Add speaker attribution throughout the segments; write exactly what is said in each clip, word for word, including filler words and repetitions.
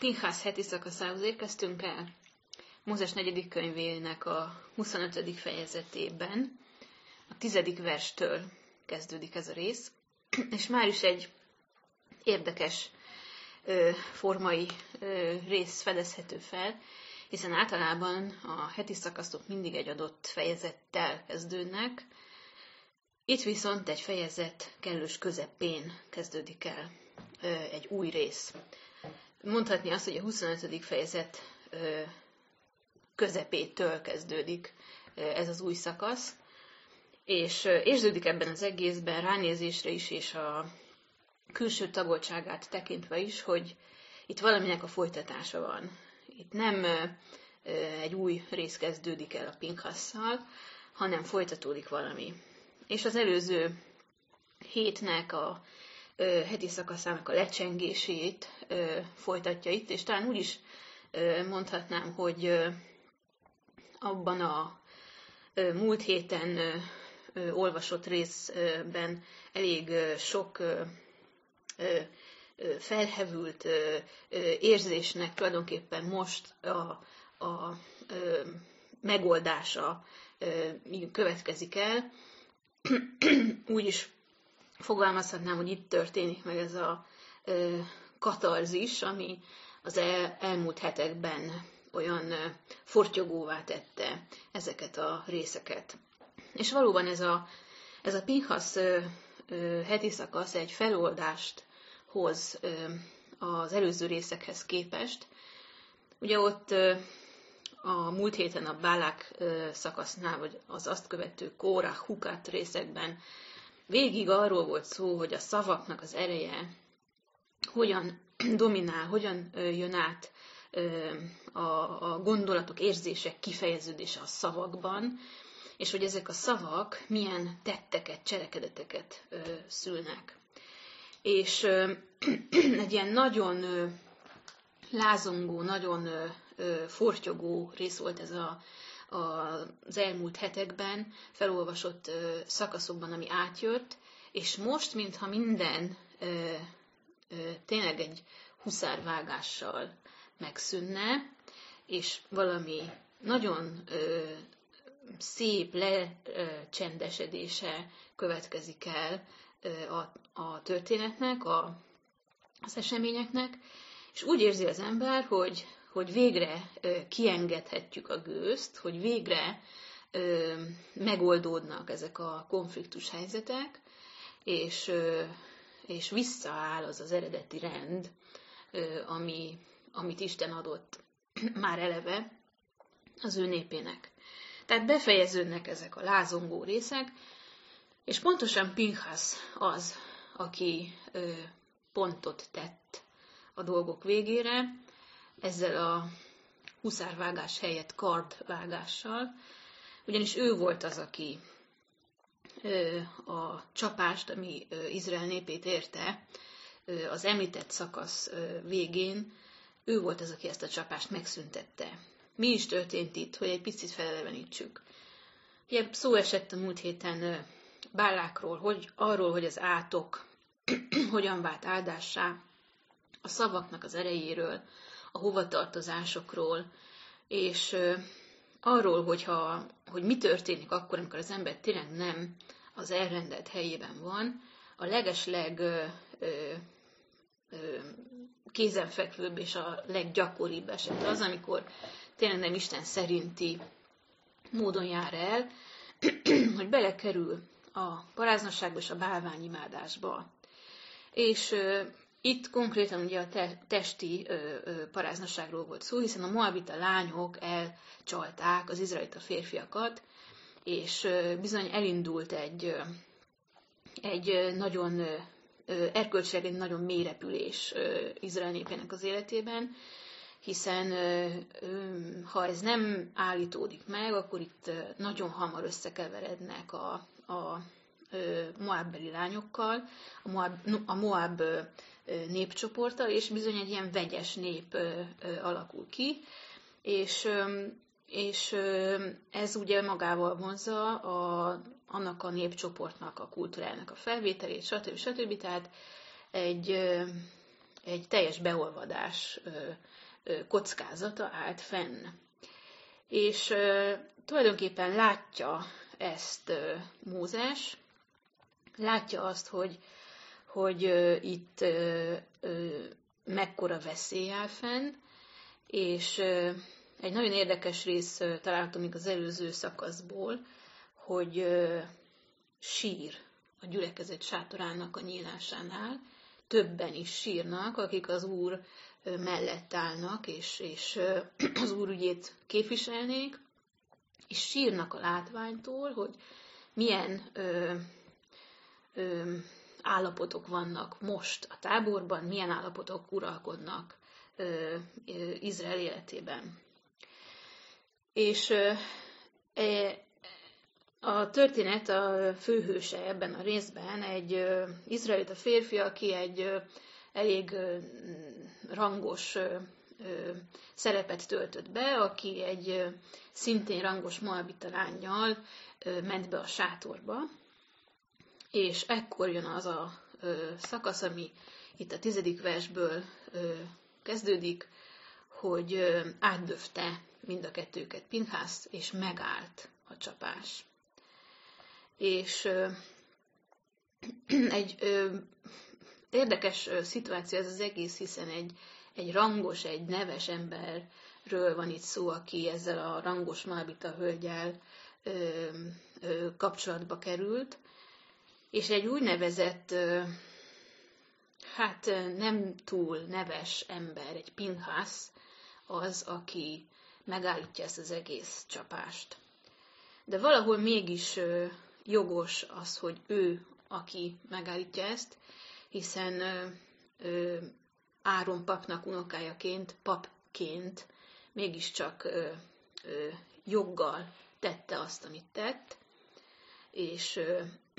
Speaker 1: Pinhász heti szakaszához érkeztünk el, Mózes negyedik könyvének a huszonötödik fejezetében, a tizedik verstől kezdődik ez a rész, és már is egy érdekes ö, formai ö, rész fedezhető fel, hiszen általában a heti szakaszok mindig egy adott fejezettel kezdődnek, itt viszont egy fejezet kellős közepén kezdődik el ö, egy új rész. Mondhatni azt, hogy a huszonötödik fejezet ö, közepétől kezdődik ö, ez az új szakasz, és ö, érződik ebben az egészben ránézésre is, és a külső tagoltságát tekintve is, hogy itt valaminek a folytatása van. Itt nem ö, ö, egy új rész kezdődik el a Pinhasszal, hanem folytatódik valami. És az előző hétnek a ö, heti szakaszának a lecsengését ö, folytatja itt, és talán úgy is ö, mondhatnám, hogy ö, abban a ö, múlt héten ö, ö, olvasott részben elég ö, sok ö, ö, felhevült ö, ö, érzésnek tulajdonképpen most a, a ö, megoldása ö, következik el. Úgy is fogalmazhatnám, hogy itt történik meg ez a ö, katarzis, ami az el, elmúlt hetekben olyan ö, fortyogóvá tette ezeket a részeket. És valóban ez a, ez a Pinhasz ö, ö, heti szakasz egy feloldást hoz ö, az előző részekhez képest. Ugye ott ö, a múlt héten a Bálák ö, szakasznál, vagy az azt követő Kórah, Hukat részekben végig arról volt szó, hogy a szavaknak az ereje hogyan dominál, hogyan ö, jön át ö, a, a gondolatok, érzések kifejeződése a szavakban, és hogy ezek a szavak milyen tetteket, cselekedeteket ö, szülnek. És ö, egy ilyen nagyon ö, lázongó, nagyon ö, ö, fortyogó rész volt ez a, a, az elmúlt hetekben, felolvasott ö, szakaszokban, ami átjött, és most, mintha minden ö, ö, tényleg egy huszárvágással megszűnne, és valami nagyon ö, szép lecsendesedése következik el ö, a, a történetnek, a, az eseményeknek, és úgy érzi az ember, hogy, hogy végre ö, kiengedhetjük a gőzt, hogy végre ö, megoldódnak ezek a konfliktus helyzetek, és, ö, és visszaáll az az eredeti rend, ö, ami, amit Isten adott már eleve az ő népének. Tehát befejeződnek ezek a lázongó részek, és pontosan Pinhasz az, aki ö, pontot tett a dolgok végére, ezzel a huszárvágás helyett kardvágással, ugyanis ő volt az, aki ö, a csapást, ami ö, Izrael népét érte, ö, az említett szakasz ö, végén, ő volt az, aki ezt a csapást megszüntette. Mi is történt itt, hogy egy picit felelevenítsük. Ugye szó esett a múlt héten Bálákról, hogy arról, hogy az átok hogyan vált áldássá, a szavaknak az erejéről, a hovatartozásokról, és arról, hogyha, hogy mi történik akkor, amikor az ember tényleg nem az elrendelt helyében van, a legesleg ö, ö, ö, kézenfekvőbb és a leggyakoribb eset az, amikor tényleg nem Isten szerinti módon jár el, hogy belekerül a paráznaságba és a bálványimádásba. És ö, itt konkrétan ugye a te, testi ö, ö, paráznaságról volt szó, hiszen a moabita lányok elcsalták az izraelita férfiakat, és ö, bizony elindult egy, ö, egy ö, nagyon ö, erkölcsileg egy nagyon mély repülés ö, Izrael népének az életében, hiszen ö, ö, ha ez nem állítódik meg, akkor itt ö, nagyon hamar összekeverednek a, a Moabbeli lányokkal, a Moab, a Moab népcsoporttal, és bizony egy ilyen vegyes nép alakul ki, és, és ez ugye magával vonzza a, annak a népcsoportnak a kultúrájának a felvételét, stb. stb. Tehát egy egy teljes beolvadás kockázata állt fenn. És tulajdonképpen látja ezt Mózes, látja azt, hogy, hogy itt mekkora veszély áll fenn, és egy nagyon érdekes rész található még az előző szakaszból, hogy sír a gyülekezet sátorának a nyílásánál, többen is sírnak, akik az Úr mellett állnak, és, és az Úr ügyét képviselnék, és sírnak a látványtól, hogy milyen ö, ö, állapotok vannak most a táborban, milyen állapotok uralkodnak ö, ö, Izrael életében. És ö, e, a történet a főhőse ebben a részben egy ö, izraelita férfi, aki egy ö, elég ö, rangos ö, ö, szerepet töltött be, aki egy ö, szintén rangos moabita lánnyal ö, ment be a sátorba, és ekkor jön az a ö, szakasz, ami itt a tizedik versből ö, kezdődik, hogy ö, átdöfte mind a kettőket Pinhász, és megállt a csapás. És ö, egy ö, érdekes ö, szituáció ez az egész, hiszen egy, egy rangos, egy neves emberről van itt szó, aki ezzel a rangos moabita hölgyel ö, ö, kapcsolatba került, és egy úgynevezett, ö, hát nem túl neves ember, egy Pinhász az, aki megállítja ezt az egész csapást. De valahol mégis ö, jogos az, hogy ő, aki megállítja ezt, hiszen ö, ö, Áron papnak unokájaként, papként mégiscsak ö, ö, joggal tette azt, amit tett, és ö,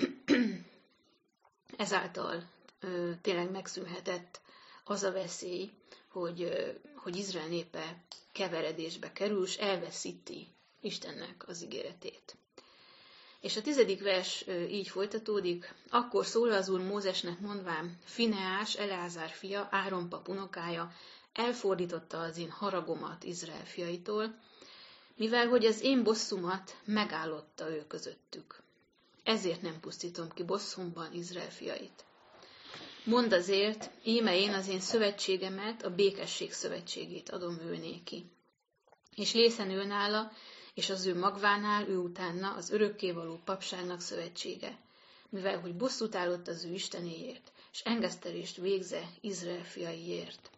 Speaker 1: ezáltal ö, tényleg megszűnhetett az a veszély, hogy, ö, hogy Izrael népe keveredésbe kerül, és elveszíti Istennek az ígéretét. És a tizedik vers így folytatódik, akkor szól az Úr Mózesnek mondván, Fineás, Eleázár fia, Áron pap unokája, elfordította az én haragomat Izrael fiaitól, mivel hogy az én bosszumat megállotta ő közöttük. Ezért nem pusztítom ki bosszumban Izrael fiait. Mondd azért, íme én az én szövetségemet, a békesség szövetségét adom ő néki. És lészen ő nála, és az ő magvánál, ő utána az örökkévaló papságnak szövetsége, mivel hogy bosszút állott az ő istenéért, és engesztelést végze Izrael fiaiért.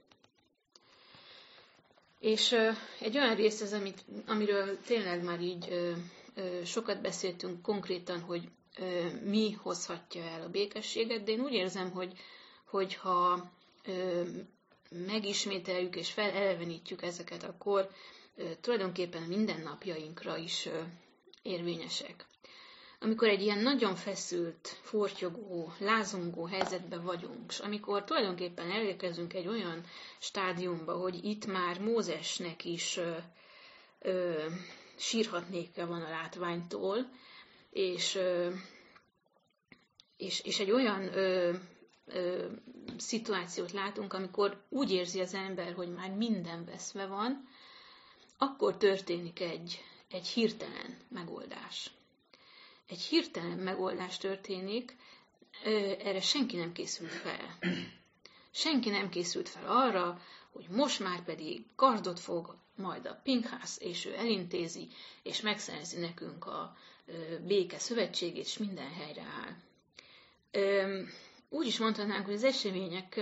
Speaker 1: És ö, egy olyan rész ez, amit, amiről tényleg már így ö, ö, sokat beszéltünk konkrétan, hogy ö, mi hozhatja el a békességet, de én úgy érzem, hogy, hogy ha ö, megismételjük és felelevenítjük ezeket, akkor tulajdonképpen mindennapjainkra is érvényesek. Amikor egy ilyen nagyon feszült, fortyogó, lázongó helyzetben vagyunk, és amikor tulajdonképpen elérkezünk egy olyan stádiumba, hogy itt már Mózesnek is ö, ö, sírhatnéke van a látványtól, és, ö, és, és egy olyan ö, ö, szituációt látunk, amikor úgy érzi az ember, hogy már minden veszve van, akkor történik egy, egy hirtelen megoldás. Egy hirtelen megoldás történik, erre senki nem készült fel. Senki nem készült fel arra, hogy most már pedig kardot fog majd a Pinhász, és ő elintézi, és megszerzi nekünk a béke szövetségét, és minden helyre áll. Úgy is mondhatnánk, hogy az események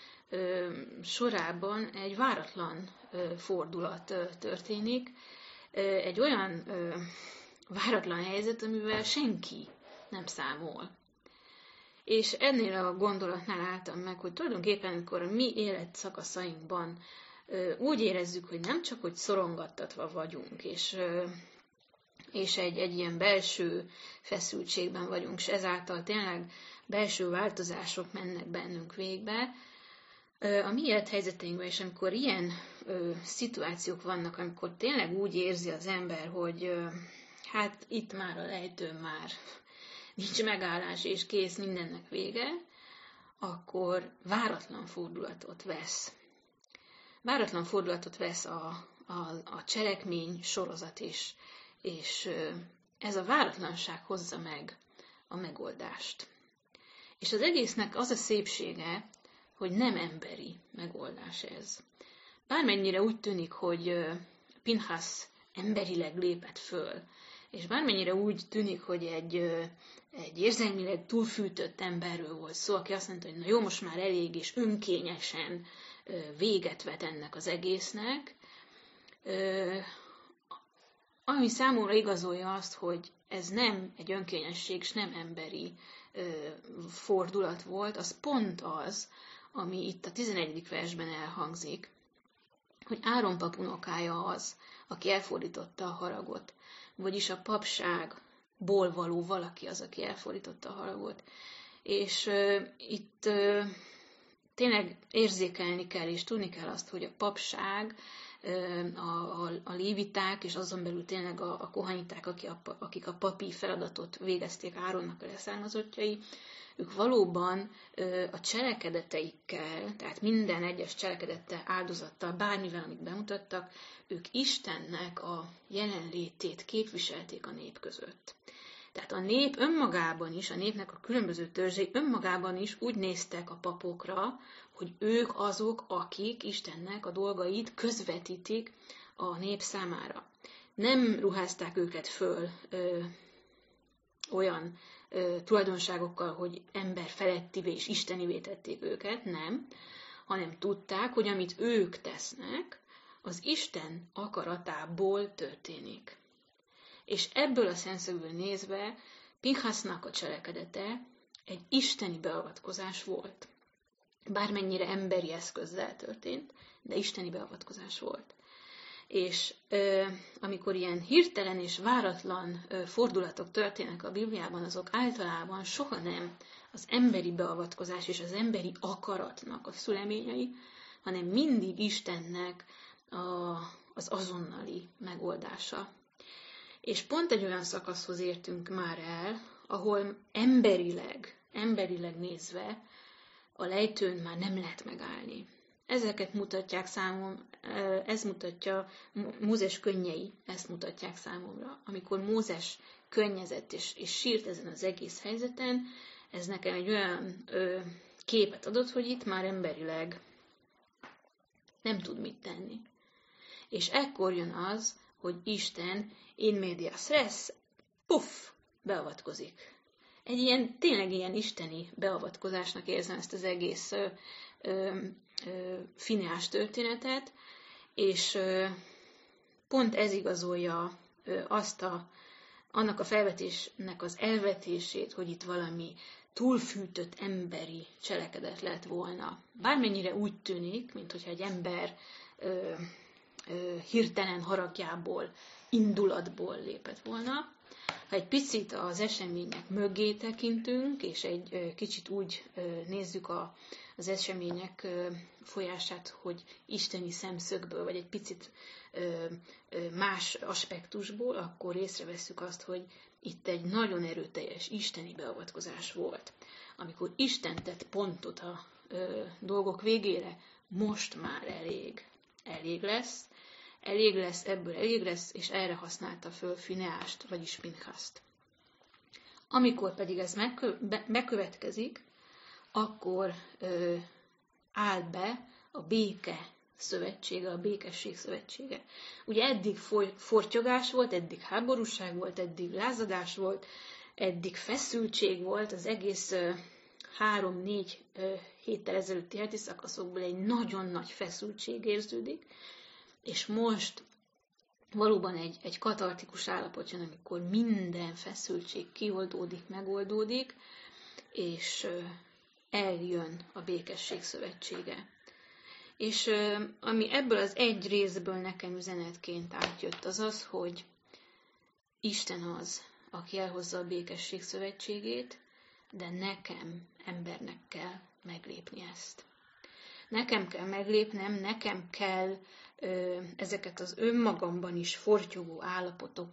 Speaker 1: sorában egy váratlan fordulat történik, egy olyan váratlan helyzet, amivel senki nem számol. És ennél a gondolatnál álltam meg, hogy tulajdonképpen, amikor a mi életszakaszainkban úgy érezzük, hogy nem csak, hogy szorongattatva vagyunk, és, és egy, egy ilyen belső feszültségben vagyunk, és ezáltal tényleg belső változások mennek bennünk végbe, a mi élethelyzeteinkben, és amikor ilyen ö, szituációk vannak, amikor tényleg úgy érzi az ember, hogy ö, hát itt már a lejtőn már nincs megállás, és kész, mindennek vége, akkor váratlan fordulatot vesz. Váratlan fordulatot vesz a, a, a cselekmény sorozat is, és ez a váratlanság hozza meg a megoldást. És az egésznek az a szépsége, hogy nem emberi megoldás ez. Bármennyire úgy tűnik, hogy Pinhas emberileg lépett föl, és bármennyire úgy tűnik, hogy egy, egy érzelmileg túlfűtött emberről volt szó, aki azt mondta, hogy na jó, most már elég, és önkényesen véget vet ennek az egésznek, ami számomra igazolja azt, hogy ez nem egy önkényesség, és nem emberi fordulat volt, az pont az, ami itt a tizenegyedik versben elhangzik, hogy Áron pap unokája az, aki elfordította a haragot, vagyis a papságból való valaki az, aki elfordította a haragot. És uh, itt uh, tényleg érzékelni kell, és tudni kell azt, hogy a papság, uh, a, a, a léviták, és azon belül tényleg a, a kohaniták, akik a, akik a papi feladatot végezték, Áronnak a leszármazottjai, ők valóban a cselekedeteikkel, tehát minden egyes cselekedettel, áldozattal, bármivel, amit bemutattak, ők Istennek a jelenlétét képviselték a nép között. Tehát a nép önmagában is, a népnek a különböző törzsei önmagában is úgy néztek a papokra, hogy ők azok, akik Istennek a dolgait közvetítik a nép számára. Nem ruházták őket föl ö, olyan ö, tulajdonságokkal, hogy ember felettivé és istenivé tették őket, nem, hanem tudták, hogy amit ők tesznek, az Isten akaratából történik. És ebből a szemszögből nézve Pinhasnak a cselekedete egy isteni beavatkozás volt. Bármennyire emberi eszközzel történt, de isteni beavatkozás volt. És ö, amikor ilyen hirtelen és váratlan ö, fordulatok történnek a Bibliában, azok általában soha nem az emberi beavatkozás és az emberi akaratnak a szüleményei, hanem mindig Istennek a, az azonnali megoldása. És pont egy olyan szakaszhoz értünk már el, ahol emberileg, emberileg nézve a lejtőn már nem lehet megállni. Ezeket mutatják számom, ez mutatja, Mózes könnyei ezt mutatják számomra. Amikor Mózes könnyezett és, és sírt ezen az egész helyzeten, ez nekem egy olyan ö, képet adott, hogy itt már emberileg nem tud mit tenni. És ekkor jön az, hogy Isten in medias res, puff, beavatkozik. Egy ilyen, tényleg ilyen isteni beavatkozásnak érzem ezt az egész ö, ö, ö, Fineás történetet, és ö, pont ez igazolja ö, azt a, annak a felvetésnek az elvetését, hogy itt valami túlfűtött emberi cselekedet lett volna. Bármennyire úgy tűnik, mintha egy ember ö, ö, hirtelen haragjából, indulatból lépett volna. Ha egy picit az események mögé tekintünk, és egy ö, kicsit úgy ö, nézzük a, az események ö, folyását, hogy isteni szemszögből, vagy egy picit ö, ö, más aspektusból, akkor észrevesszük azt, hogy itt egy nagyon erőteljes isteni beavatkozás volt. Amikor Isten tett pontot a ö, dolgok végére, most már elég. Elég lesz, elég lesz, ebből elég lesz, és erre használta föl Fineást, vagyis Pinhaszt. Amikor pedig ez megkövetkezik, akkor ö, áll be a béke szövetsége, a békesség szövetsége. Ugye eddig foly, fortyogás volt, eddig háborúság volt, eddig lázadás volt, eddig feszültség volt, az egész ö, három-négy ö, héttel ezelőtti heti szakaszokból egy nagyon nagy feszültség érződik, és most valóban egy, egy katartikus állapot jön, amikor minden feszültség kioldódik, megoldódik, és ö, eljön a békesség szövetsége. És ami ebből az egy részből nekem üzenetként átjött, az az, hogy Isten az, aki elhozza a békesség szövetségét, de nekem, embernek kell meglépni ezt. Nekem kell meglépnem, nekem kell ö, ezeket az önmagamban is fortyogó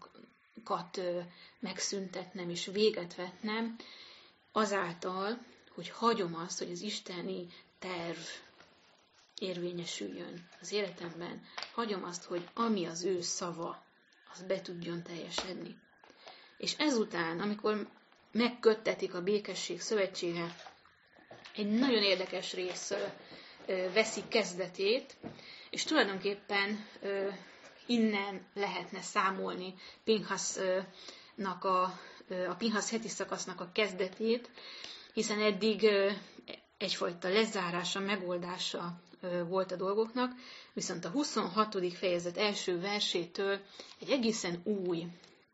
Speaker 1: állapotokat ö, megszüntetnem és véget vetnem, azáltal, hogy hagyom azt, hogy az isteni terv érvényesüljön az életemben. Hagyom azt, hogy ami az ő szava, az be tudjon teljesedni. És ezután, amikor megköttetik a békesség szövetsége, egy nagyon érdekes rész veszi kezdetét, és tulajdonképpen innen lehetne számolni Pinhasznak a, a Pinhasz heti szakasznak a kezdetét, hiszen eddig egyfajta lezárása, megoldása volt a dolgoknak, viszont a huszonhatodik fejezet első versétől egy egészen új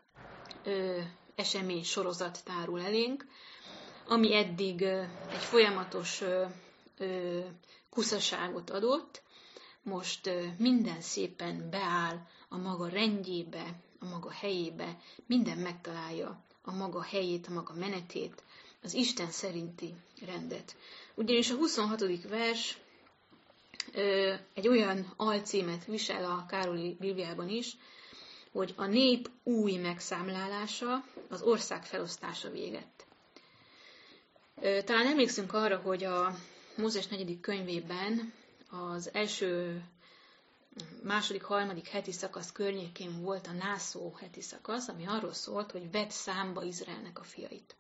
Speaker 1: ö, esemény sorozat tárul elénk, ami eddig ö, egy folyamatos ö, ö, kuszaságot adott, most ö, minden szépen beáll a maga rendjébe, a maga helyébe, minden megtalálja a maga helyét, a maga menetét, az Isten szerinti rendet. Ugyanis a huszonhatodik vers ö, egy olyan alcímet visel a Károli Bibliában is, hogy a nép új megszámlálása, az ország felosztása végett. Ö, talán emlékszünk arra, hogy a Mózes negyedik könyvében az első, második, harmadik heti szakasz környékén volt a nászó heti szakasz, ami arról szólt, hogy vedd számba Izraelnek a fiait.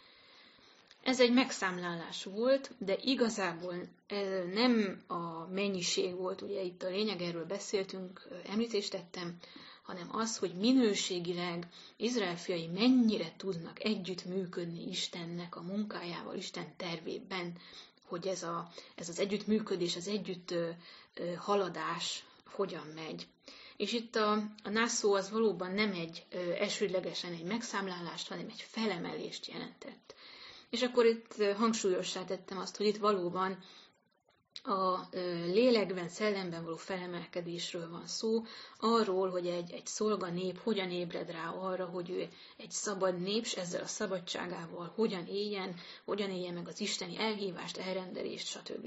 Speaker 1: Ez egy megszámlálás volt, de igazából nem a mennyiség volt, ugye itt a lényeg, erről beszéltünk, említést tettem, hanem az, hogy minőségileg Izrael fiai mennyire tudnak együttműködni Istennek a munkájával, Isten tervében, hogy ez, a, ez az együttműködés, az együtt ö, ö, haladás hogyan megy. És itt a, a nászó az valóban nem egy ö, esődlegesen egy megszámlálást, hanem egy felemelést jelentett. És akkor itt hangsúlyossá tettem azt, hogy itt valóban a lélekben, szellemben való felemelkedésről van szó, arról, hogy egy, egy szolga nép hogyan ébred rá arra, hogy ő egy szabad nép, és ezzel a szabadságával hogyan éljen, hogyan éljen meg az isteni elhívást, elrendelést, stb.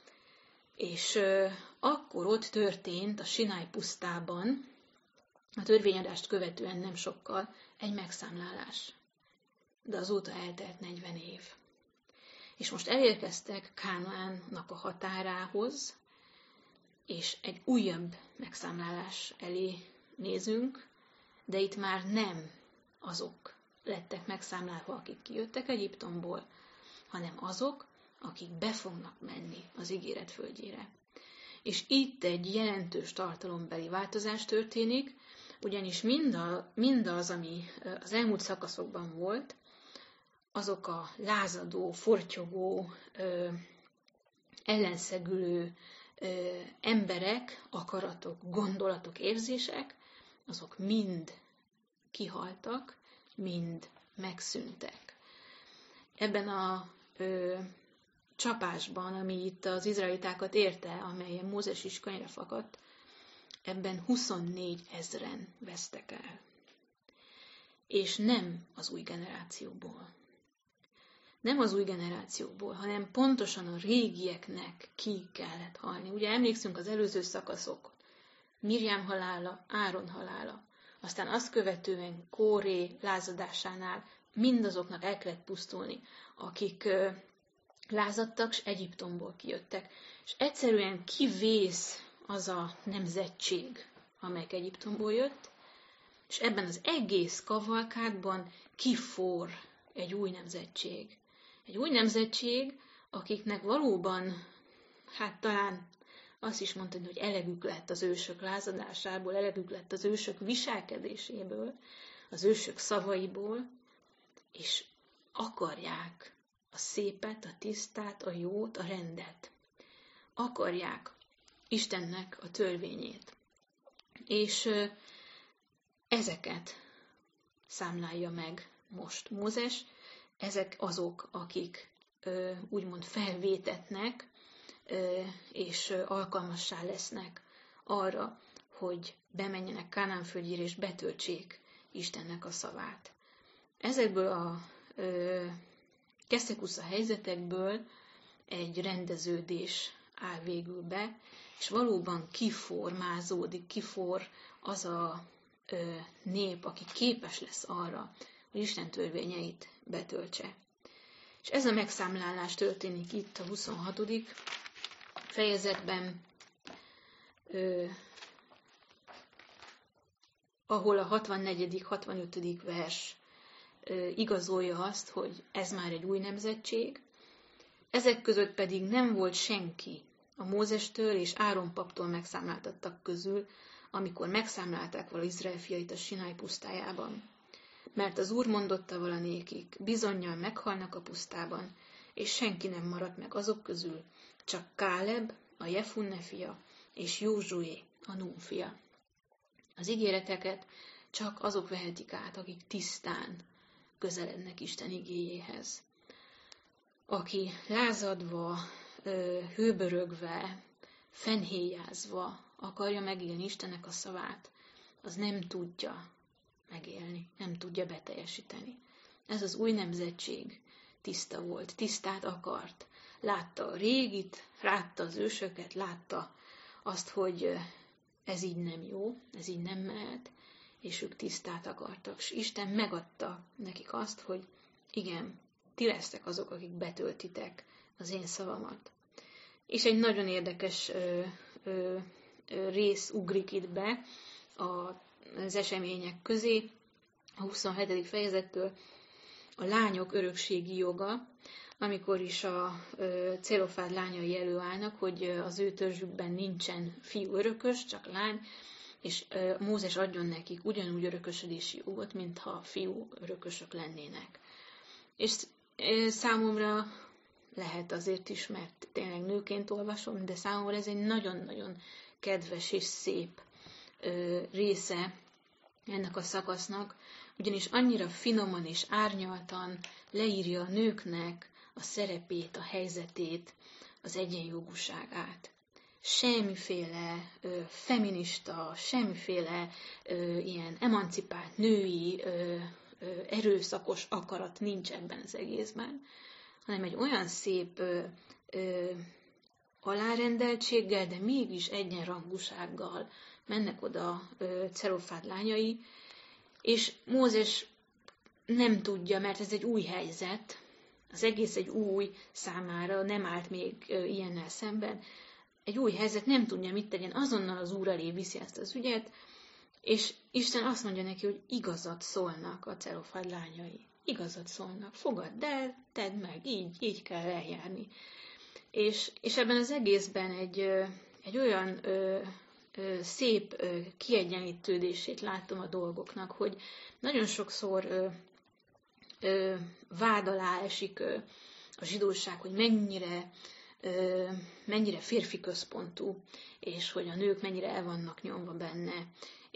Speaker 1: És euh, akkor ott történt a Sináj pusztában, a törvényadást követően nem sokkal, egy megszámlálás. De azóta eltelt negyven év. És most elérkeztek Kánaánnak a határához, és egy újabb megszámlálás elé nézünk, de itt már nem azok lettek megszámlálva, akik kijöttek Egyiptomból, hanem azok, akik be fognak menni az ígéret földjére. És itt egy jelentős tartalombeli változás történik, ugyanis mindaz, ami az elmúlt szakaszokban volt, azok a lázadó, fortyogó, ö, ellenszegülő ö, emberek, akaratok, gondolatok, érzések, azok mind kihaltak, mind megszűntek. Ebben a ö, csapásban, ami itt az izraelitákat érte, amelyen Mózes is könyvre fakadt, ebben huszonnégy ezren vesztek el. És nem az új generációból. Nem az új generációból, hanem pontosan a régieknek ki kellett halni. Ugye emlékszünk az előző szakaszokon. Mirjám halála, Áron halála. Aztán azt követően Kóré lázadásánál mindazoknak el kellett pusztulni, akik ö, lázadtak, és Egyiptomból kijöttek. És egyszerűen kivész az a nemzetség, amelyik Egyiptomból jött, és ebben az egész kavalkádban kifor egy új nemzetség. Egy új nemzetség, akiknek valóban, hát talán azt is mondani, hogy elegük lett az ősök lázadásából, elegük lett az ősök viselkedéséből, az ősök szavaiból, és akarják a szépet, a tisztát, a jót, a rendet. Akarják Istennek a törvényét. És ezeket számlálja meg most Mózes. Ezek azok, akik ö, úgymond felvétetnek, ö, és ö, alkalmassá lesznek arra, hogy bemenjenek Kánaán földjére, és betöltsék Istennek a szavát. Ezekből a ö, keszekusza helyzetekből egy rendeződés áll végül be, és valóban kiformázódik, kifor az a ö, nép, aki képes lesz arra, hogy Isten törvényeit betöltse. És ez a megszámlálás történik itt a huszonhatodik fejezetben, ö, ahol a hatvannegyedik hatvannötödik vers ö, igazolja azt, hogy ez már egy új nemzetség. Ezek között pedig nem volt senki a Mózestől és Áron paptól megszámláltattak közül, amikor megszámlálták vala Izrael fiait a Sináj pusztájában. Mert az Úr mondotta vala nékik, bizonnyal meghalnak a pusztában, és senki nem maradt meg azok közül, csak Káleb, a Jefunne fia, és Józsué, a Nun fia. Az ígéreteket csak azok vehetik át, akik tisztán közelednek Isten igéjéhez. Aki lázadva, hőbörögve, fennhéjázva akarja megélni Istennek a szavát, az nem tudja megélni, nem tudja beteljesíteni. Ez az új nemzetség tiszta volt, tisztát akart. Látta a régit, látta az ősöket, látta azt, hogy ez így nem jó, ez így nem mehet, és ők tisztát akartak. És Isten megadta nekik azt, hogy igen, ti lesztek azok, akik betöltitek az én szavamat. És egy nagyon érdekes ö, ö, ö, rész ugrik itt be az események közé, a huszonhetedik fejezettől, a lányok örökségi joga, amikor is a Celofád lányai előállnak, hogy az ő törzsükben nincsen fiú örökös, csak lány, és Mózes adjon nekik ugyanúgy örökösödési jogot, mintha fiú örökösök lennének. És számomra lehet azért is, mert tényleg nőként olvasom, de számomra ez egy nagyon-nagyon kedves és szép része ennek a szakasznak, ugyanis annyira finoman és árnyaltan leírja a nőknek a szerepét, a helyzetét, az egyenjogúságát. Semmiféle ö, feminista, semmiféle ö, ilyen emancipált női ö, ö, erőszakos akarat nincs ebben az egészben, hanem egy olyan szép ö, ö, alárendeltséggel, de mégis egyenrangúsággal mennek oda ö, Celofád lányai, és Mózes nem tudja, mert ez egy új helyzet, az egész egy új számára, nem állt még ilyennel szemben, egy új helyzet, nem tudja, mit tegyen, azonnal az Úr elé viszi ezt az ügyet, és Isten azt mondja neki, hogy igazat szólnak a Celofád lányai. Igazat szólnak, fogadd el, tedd meg, így, így kell eljárni. És, és ebben az egészben egy, egy olyan ö, ö, szép ö, kiegyenlítődését látom a dolgoknak, hogy nagyon sokszor ö, ö, vád alá esik ö, a zsidóság, hogy mennyire, ö, mennyire férfi központú, és hogy a nők mennyire el vannak nyomva benne.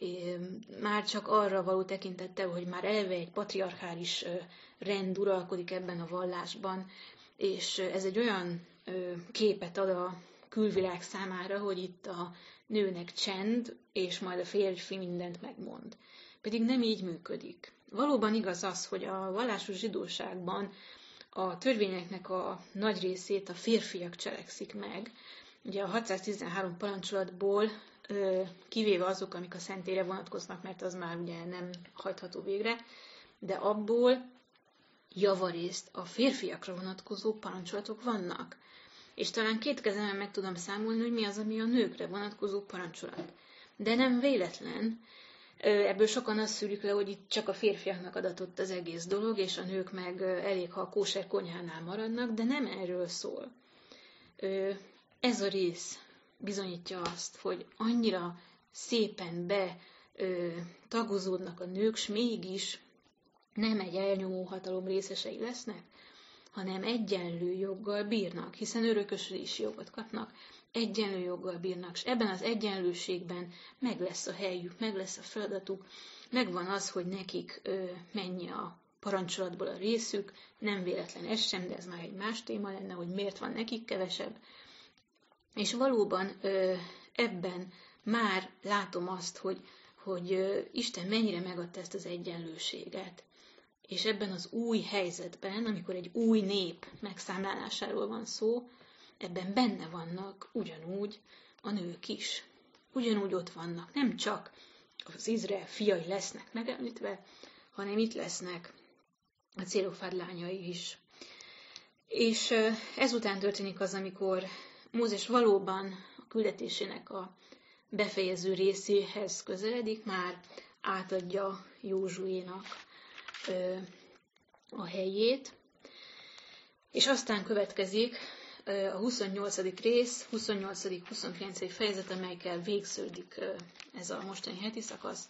Speaker 1: Már csak arra való tekintettel, hogy már eleve egy patriarchális rend uralkodik ebben a vallásban, és ez egy olyan képet ad a külvilág számára, hogy itt a nőnek csend, és majd a férfi mindent megmond. Pedig nem így működik. Valóban igaz az, hogy a vallásos zsidóságban a törvényeknek a nagy részét a férfiak cselekszik meg. Ugye a hatszáztizenhárom parancsolatból, kivéve azok, amik a szentére vonatkoznak, mert az már ugye nem hajtható végre, de abból javarészt a férfiakra vonatkozó parancsolatok vannak. És talán két kezemben meg tudom számolni, hogy mi az, ami a nőkre vonatkozó parancsolat. De nem véletlen. Ebből sokan azt szűrik le, hogy itt csak a férfiaknak adatott az egész dolog, és a nők meg elég, ha a kóser konyhánál maradnak, de nem erről szól. Ez a rész bizonyítja azt, hogy annyira szépen be tagozódnak a nők, s mégis nem egy elnyomó hatalom részesei lesznek, hanem egyenlő joggal bírnak, hiszen örökösödési jogot kapnak, egyenlő joggal bírnak, és ebben az egyenlőségben meg lesz a helyük, meg lesz a feladatuk, megvan az, hogy nekik ö, mennyi a parancsolatból a részük, nem véletlen ez sem, de ez már egy más téma lenne, hogy miért van nekik kevesebb. És valóban ö, ebben már látom azt, hogy, hogy ö, Isten mennyire megadta ezt az egyenlőséget. És ebben az új helyzetben, amikor egy új nép megszámlálásáról van szó, ebben benne vannak ugyanúgy a nők is. Ugyanúgy ott vannak. Nem csak az Izrael fiai lesznek megemlítve, hanem itt lesznek a Celofád lányai is. És ezután történik az, amikor Mózes valóban a küldetésének a befejező részéhez közeledik, már átadja Józsuénak a helyét, és aztán következik a huszonnyolcadik rész, huszonnyolcadik huszonkilencedik fejezet, amelyikkel végződik ez a mostani heti szakasz,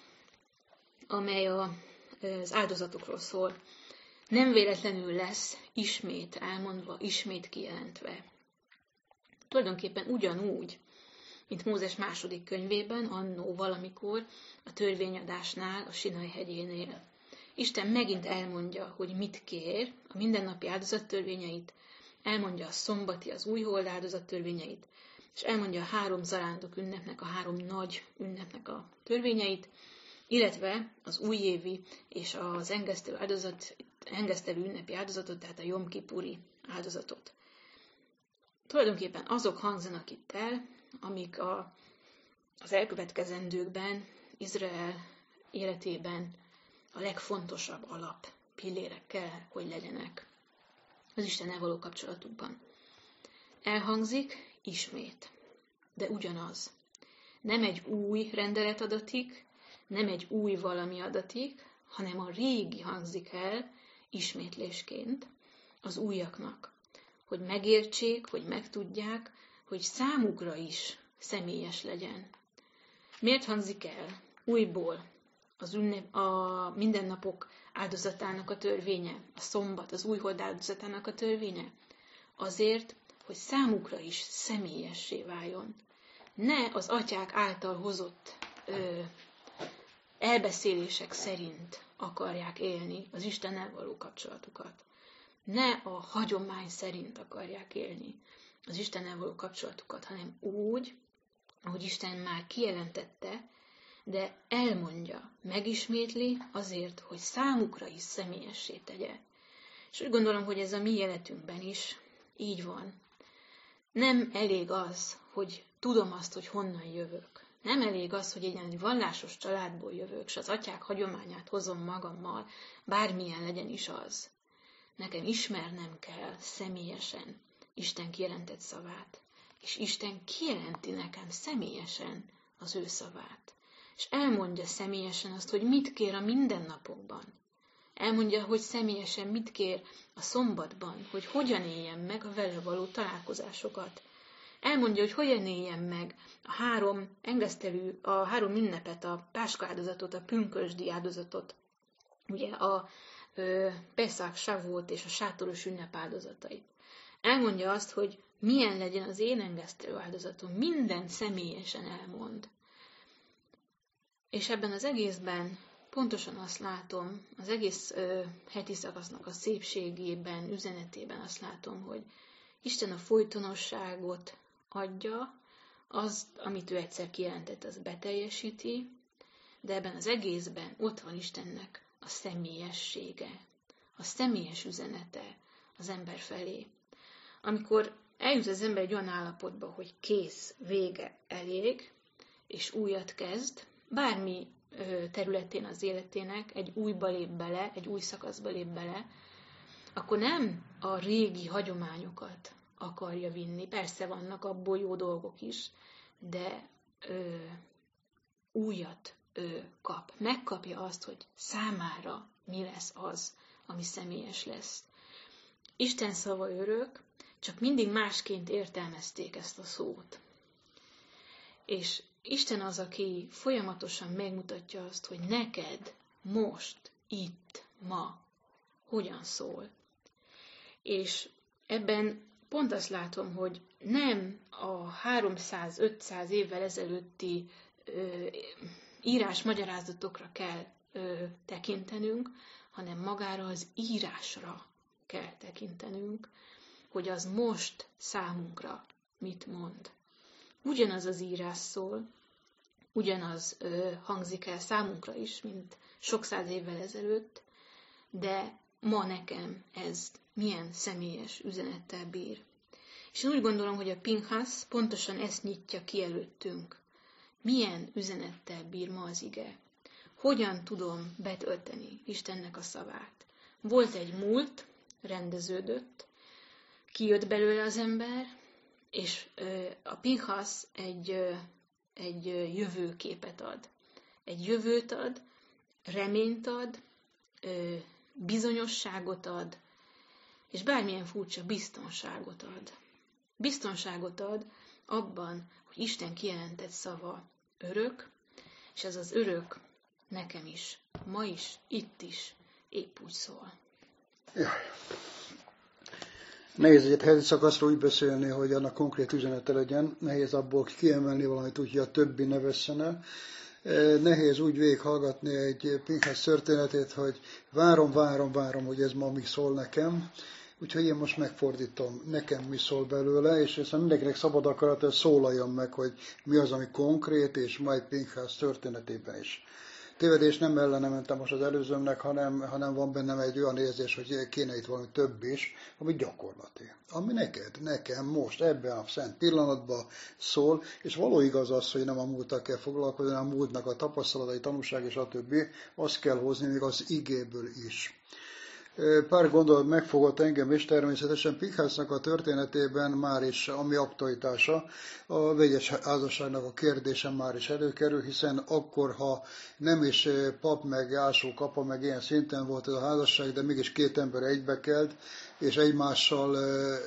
Speaker 1: amely az áldozatokról szól. Nem véletlenül lesz ismét elmondva, ismét kijelentve. Tulajdonképpen ugyanúgy, mint Mózes második könyvében, annó valamikor a törvényadásnál, a Sinai hegyénél. Isten megint elmondja, hogy mit kér, a mindennapi áldozattörvényeit, elmondja a szombati, az újhold áldozattörvényeit, és elmondja a három zarándok ünnepnek, a három nagy ünnepnek a törvényeit, illetve az újévi és az engesztelő áldozat, engesztelő ünnepi áldozatot, tehát a Jom Kipuri áldozatot. Tulajdonképpen azok hangzanak itt el, amik a, az elkövetkezendőkben, Izrael életében a legfontosabb alap pillérek kell, hogy legyenek az Istennel való kapcsolatukban. Elhangzik ismét, de ugyanaz. Nem egy új rendelet adatik, nem egy új valami adatik, hanem a régi hangzik el ismétlésként az újaknak, hogy megértsék, hogy megtudják, hogy számukra is személyes legyen. Miért hangzik el újból az ünnep, a mindennapok áldozatának a törvénye, a szombat, az újhold áldozatának a törvénye? Azért, hogy számukra is személyessé váljon. Ne az atyák által hozott ö, elbeszélések szerint akarják élni az Istennel való kapcsolatukat. Ne a hagyomány szerint akarják élni az Istennel való kapcsolatukat, hanem úgy, ahogy Isten már kijelentette, de elmondja, megismétli azért, hogy számukra is személyessé tegye. És úgy gondolom, hogy ez a mi életünkben is így van. Nem elég az, hogy tudom azt, hogy honnan jövök. Nem elég az, hogy egy vallásos családból jövök, és az atyák hagyományát hozom magammal, bármilyen legyen is az. Nekem ismernem kell személyesen Isten kijelentett szavát, és Isten kijelenti nekem személyesen az ő szavát. És elmondja személyesen azt, hogy mit kér a mindennapokban. Elmondja, hogy személyesen mit kér a szombatban, hogy hogyan éljem meg a vele való találkozásokat. Elmondja, hogy hogyan éljem meg a három engesztelő, a három ünnepet, a páska áldozatot, a pünkösdi áldozatot, ugye a ö, Peszák, Savót és a sátoros ünnep áldozatait. Elmondja azt, hogy milyen legyen az én engesztelő áldozatom, minden személyesen elmond. És ebben az egészben pontosan azt látom, az egész ö, heti szakasznak a szépségében, üzenetében azt látom, hogy Isten a folytonosságot adja, az, amit ő egyszer kijelentett, az beteljesíti, de ebben az egészben ott van Istennek a személyessége, a személyes üzenete az ember felé. Amikor eljut az ember egy olyan állapotba, hogy kész, vége, elég, és újat kezd, bármi területén az életének egy újba lép bele, egy új szakaszba lép bele, akkor nem a régi hagyományokat akarja vinni. Persze vannak abból jó dolgok is, de ö, újat ö, kap. Megkapja azt, hogy számára mi lesz az, ami személyes lesz. Isten szava örök, csak mindig másként értelmezték ezt a szót. És Isten az, aki folyamatosan megmutatja azt, hogy neked most, itt, ma, hogyan szól. És ebben pont azt látom, hogy nem a háromszáz-ötszáz évvel ezelőtti ö, írás magyarázatokra kell ö, tekintenünk, hanem magára az írásra kell tekintenünk, hogy az most számunkra mit mond. Ugyanaz az írás szól, ugyanaz ö, hangzik el számunkra is, mint sok száz évvel ezelőtt, de ma nekem ez milyen személyes üzenettel bír. És én úgy gondolom, hogy a Pinchas pontosan ezt nyitja ki előttünk. Milyen üzenettel bír ma az ige? Hogyan tudom betölteni Istennek a szavát? Volt egy múlt, rendeződött, kijött belőle az ember, és a Pinhasz egy, egy jövőképet ad. Egy jövőt ad, reményt ad, bizonyosságot ad, és bármilyen furcsa, biztonságot ad. Biztonságot ad abban, hogy Isten kijelentett szava örök, és ez az örök nekem is, ma is, itt is, épp úgy szól.
Speaker 2: Jaj. Nehéz egy helyzet szakaszról úgy beszélni, hogy annak konkrét üzenete legyen. Nehéz abból kiemelni valamit úgy, hogy a többi ne vesszen el. Nehéz úgy végighallgatni egy Pinhasz történetét, hogy várom, várom, várom, hogy ez ma mi szól nekem. Úgyhogy én most megfordítom, nekem mi szól belőle, és ezt mindenkinek szabad akarat, hogy szólaljon meg, hogy mi az, ami konkrét, és majd Pinhasz történetében is. Tévedés nem ellene mentem most az előzőmnek, hanem, hanem van bennem egy olyan érzés, hogy kéne itt valami több is, ami gyakorlati. Ami neked, nekem most, ebben a szent pillanatban szól, és való igaz az, hogy nem a múlttal kell foglalkozni, hanem a múltnak a tapasztalatai, tanúság és a többi, azt kell hozni még az igéből is. Pár gondolat megfogott engem is, természetesen Pinhasznak a történetében már is, ami aktualitása, a vegyes házasságnak a kérdése már is előkerül, hiszen akkor, ha nem is pap meg ásó kapa, meg ilyen szinten volt ez a házasság, de mégis két ember egybekelt, és egymással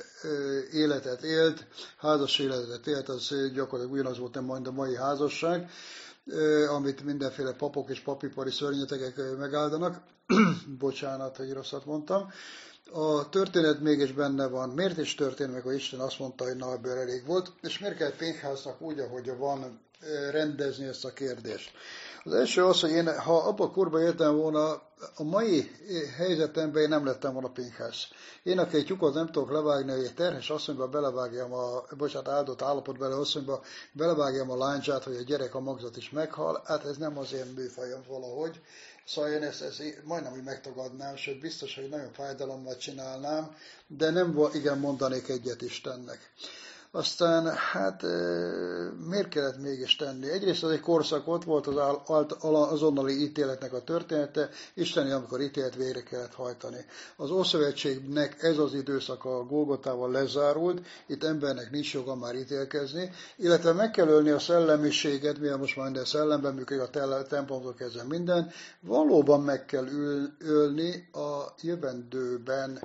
Speaker 2: életet élt, házas életet élt, az gyakorlatilag ugyanaz volt, majd a mai házasság, amit mindenféle papok és papipari szörnyetegek megáldanak. Bocsánat, hogy rosszat mondtam. A történet mégis benne van. Miért is történt meg, hogy Isten azt mondta, hogy na, ebből elég volt, és miért kell Pinhasznak úgy, ahogy van, rendezni ezt a kérdést? Az első az, hogy én, ha abba a korban éltem volna, a mai helyzetemben én nem lettem volna Pinhasz. Én, aki egy tyúkot nem tudok levágni, hogy egy terhes asszonyba belevágjam a, bocsánat, áldott állapot bele asszonyba, belevágjam a láncsát, hogy a gyerek a magzat is meghal, hát ez nem az én műfajom valahogy. Szóval én ezt, ezt majdnem úgy megtagadnám, sőt biztos, hogy nagyon fájdalommal csinálnám, de nem igen mondanék egyet Istennek. Aztán, hát miért kellett mégis tenni? Egyrészt az egy korszak, ott volt az azonnali ítéletnek a története, Isteni, amikor ítélet végre kellett hajtani. Az Ószövetségnek ez az időszaka a Golgotával lezárult, itt embernek nincs joga már ítélkezni, illetve meg kell ölni a szellemiséget, mivel most már minden szellemben működik, a templomtól kezdve minden, valóban meg kell ül, ölni a jövendőben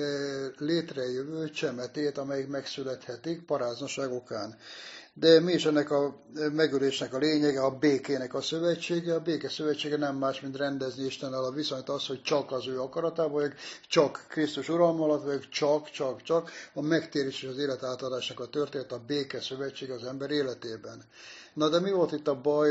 Speaker 2: létrejövő csemetét, amelyik megszülethetik, paráznaság okán. De mi is ennek a megölésnek a lényege, a békének a szövetsége? A béke szövetsége nem más, mint rendezni Istennel a viszonyt, az, hogy csak az ő akaratában vagyok, csak Krisztus uralma alatt vagyok, csak, csak, csak a megtérés és az életátadásnak a történet, a béke szövetség az ember életében. Na de mi volt itt a baj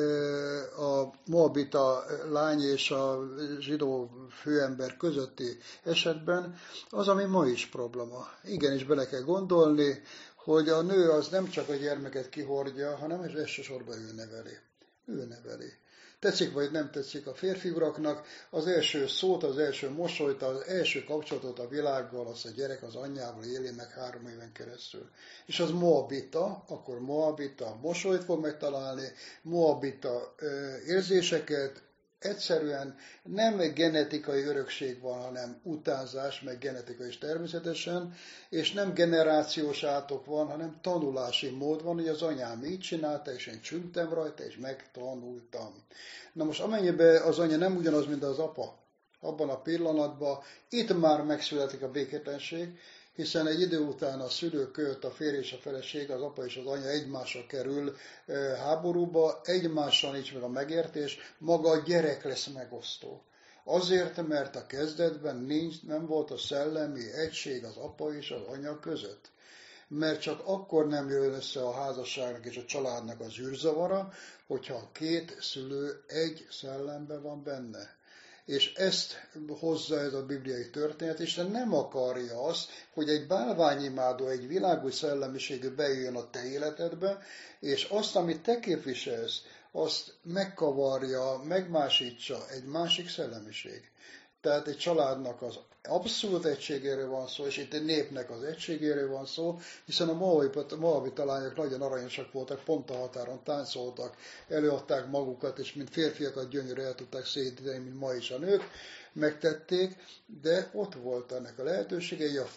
Speaker 2: a moabita lány és a zsidó főember közötti esetben? Az, ami ma is probléma. Igenis bele kell gondolni, hogy a nő az nem csak a gyermeket kihordja, hanem és elsősorban ő neveli. Ő neveli. Tetszik vagy nem tetszik a férfi uraknak, az első szót, az első mosolyt, az első kapcsolatot a világgal, az a gyerek az anyjával éli meg három éven keresztül. És az moabita, akkor moabita mosolyt fog megtalálni, moabita ö, érzéseket, egyszerűen nem egy genetikai örökség van, hanem utánzás, meg genetikai is természetesen, és nem generációs átok van, hanem tanulási mód van, hogy az anyám így csinálta, és én csüngtem rajta, és megtanultam. Na most amennyiben az anya nem ugyanaz, mint az apa, abban a pillanatban itt már megszületik a békétlenség, hiszen egy idő után a szülők között a férj és a feleség, az apa és az anya egymással kerül háborúba, egymással nincs meg a megértés, maga a gyerek lesz megosztó. Azért, mert a kezdetben nincs, nem volt a szellemi egység az apa és az anya között. Mert csak akkor nem jön össze a házasságnak és a családnak az űrzavara, hogyha a két szülő egy szellemben van benne. És ezt hozza ez a bibliai történet, és nem akarja azt, hogy egy bálványimádó, egy világos szellemiségű bejöjjön a te életedbe, és azt, amit te képviselsz, azt megkavarja, megmásítsa egy másik szellemiség. Tehát egy családnak az abszolút egységéről van szó, és itt egy népnek az egységéről van szó, hiszen a moabita lányok nagyon aranyosak voltak, pont a határon táncoltak, előadták magukat, és mint férfiakat gyönyörű el tudták szédíteni, mint ma is a nők, megtették, de ott volt ennek a lehetősége, hogy a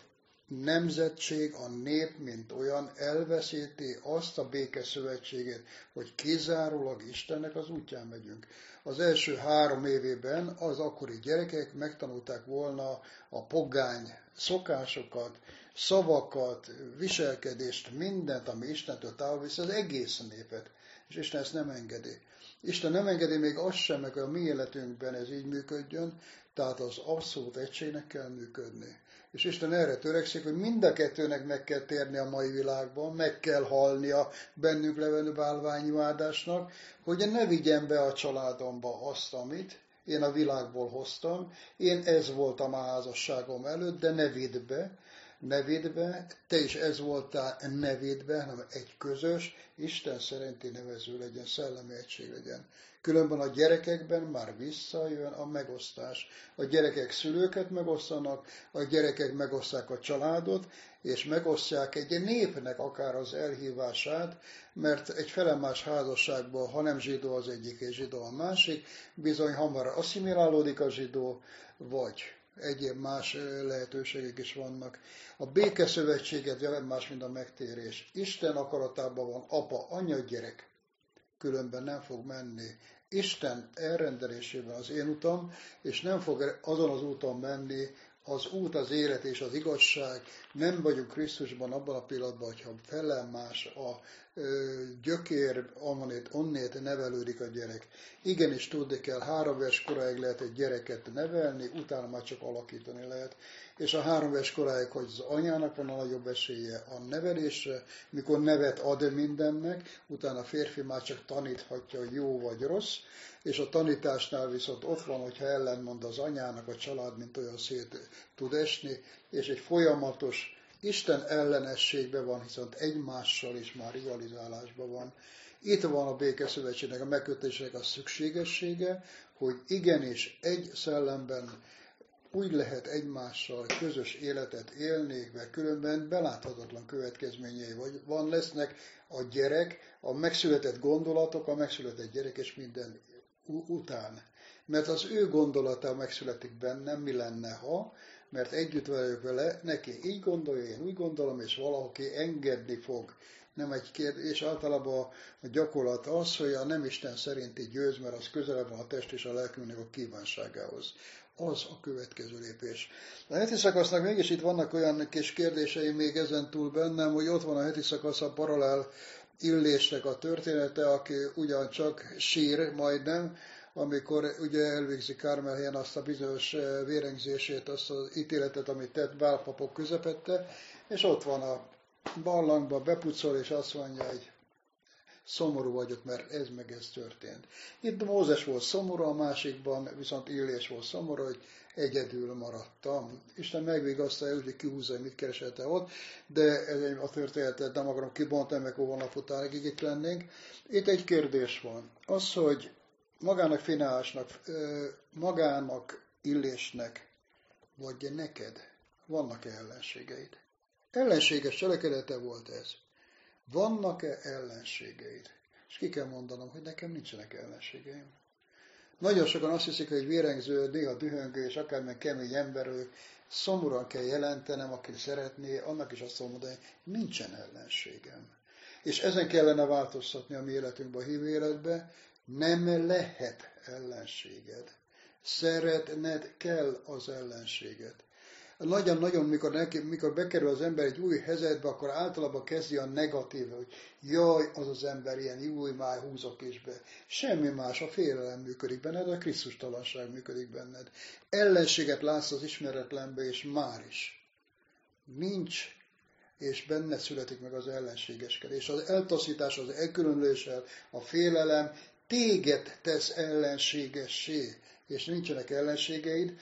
Speaker 2: nemzetség, a nép, mint olyan elveszíti azt a békeszövetséget, hogy kizárólag Istennek az útján megyünk. Az első három évében az akkori gyerekek megtanulták volna a pogány szokásokat, szavakat, viselkedést, mindent, ami Istentől távol viszi, az egész népet. És Isten ezt nem engedi. Isten nem engedi még azt sem, meg a mi életünkben ez így működjön, tehát az abszolút egységnek kell működni. És Isten erre törekszik, hogy mind a kettőnek meg kell térni a mai világban, meg kell halni a bennünk levő bálványimádásnak, hogy ne vigyem be a családomba azt, amit én a világból hoztam, én ez voltam a házasságom előtt, de ne vidd be, ne vidd be, te is ez voltál, ne vidd be, hanem egy közös, Isten szerinti nevező legyen, szellemi egység legyen. Különben a gyerekekben már visszajön a megosztás. A gyerekek szülőket megosztanak, a gyerekek megosztják a családot, és megosztják egy népnek akár az elhívását, mert egy felemás házasságban, ha nem zsidó az egyik és zsidó a másik, bizony hamar asszimilálódik a zsidó, vagy egyéb más lehetőségek is vannak. A békeszövetséget jelent más, mint a megtérés. Isten akaratában van apa, anya, gyerek. Különben nem fog menni. Isten elrendelésében az én utam, és nem fog azon az úton menni, az út, az élet és az igazság. Nem vagyunk Krisztusban abban a pillanatban, hogyha felemás a ö, gyökér, onnét, onnét nevelődik a gyerek. Igenis tudni kell, három éves koráig lehet egy gyereket nevelni, utána már csak alakítani lehet. És a három éves koráig, hogy az anyának van a nagyobb esélye a nevelésre, mikor nevet ad mindennek, utána a férfi már csak taníthatja, hogy jó vagy rossz, és a tanításnál viszont ott van, hogyha ellentmond az anyának, a család, mint olyan szét tud esni, és egy folyamatos Isten ellenességben van, viszont egymással is már rivalizálásban van. Itt van a békeszövetségnek, a megkötésnek a szükségessége, hogy igenis egy szellemben úgy lehet egymással közös életet élni, mert különben beláthatatlan következményei vagy van, lesznek a gyerek, a megszületett gondolatok, a megszületett gyerek és minden után. Mert az ő gondolata megszületik bennem, mi lenne, ha, mert együtt vagyok vele, neki így gondolja, én úgy gondolom, és valaki engedni fog. Nem egy kérdés, és általában a gyakorlat az, hogy a nem Isten szerinti győz, mert az közelebb van a test és a lelkünknek a kívánságához. Az a következő lépés. A heti szakasznak mégis itt vannak olyan kis kérdései még ezen túl bennem, hogy ott van a heti szakasz a paralel Illésnek a története, aki ugyancsak sír majdnem, amikor ugye elvégzi Kármelhelyen azt a bizonyos vérengzését, azt az ítéletet, amit tett Bálpapok közepette, és ott van a barlangba, bepucol, és azt mondja, hogy szomorú vagyok, mert ez meg ez történt. Itt Mózes volt szomorú, a másikban viszont Illés volt szomorú, hogy egyedül maradtam. Isten megvigasztalja, hogy kihúzza, hogy mit keresette ott, de ez a történetet nem akarom kibontani, meg hónapotáig itt lennénk. Itt egy kérdés van. Az, hogy magának Fineásnak, magának Illésnek, vagy neked vannak-e ellenségeid? Ellenséges cselekedete volt ez. Vannak-e ellenségeid? És ki kell mondanom, hogy nekem nincsenek ellenségeim. Nagyon sokan azt hiszik, hogy vérengző, néha dühöngő, és akármilyen kemény ember, hogy szomorúan kell jelentenem, aki szeretné, annak is azt mondani, hogy nincsen ellenségem. És ezen kellene változtatni a mi életünkben, a hívő életbe, nem lehet ellenséged. Szeretned kell az ellenséget. Nagyon-nagyon, mikor, neki, mikor bekerül az ember egy új helyzetbe, akkor általában kezdi a negatív, hogy jaj, az az ember ilyen új, már húzok is be. Semmi más, a félelem működik benned, a krisztustalanság működik benned. Ellenséget látsz az ismeretlenbe, és már is. Nincs, és benne születik meg az ellenségeskedés. Az eltaszítás, az elkülönüléssel, a félelem téged tesz ellenségessé, és nincsenek ellenségeid,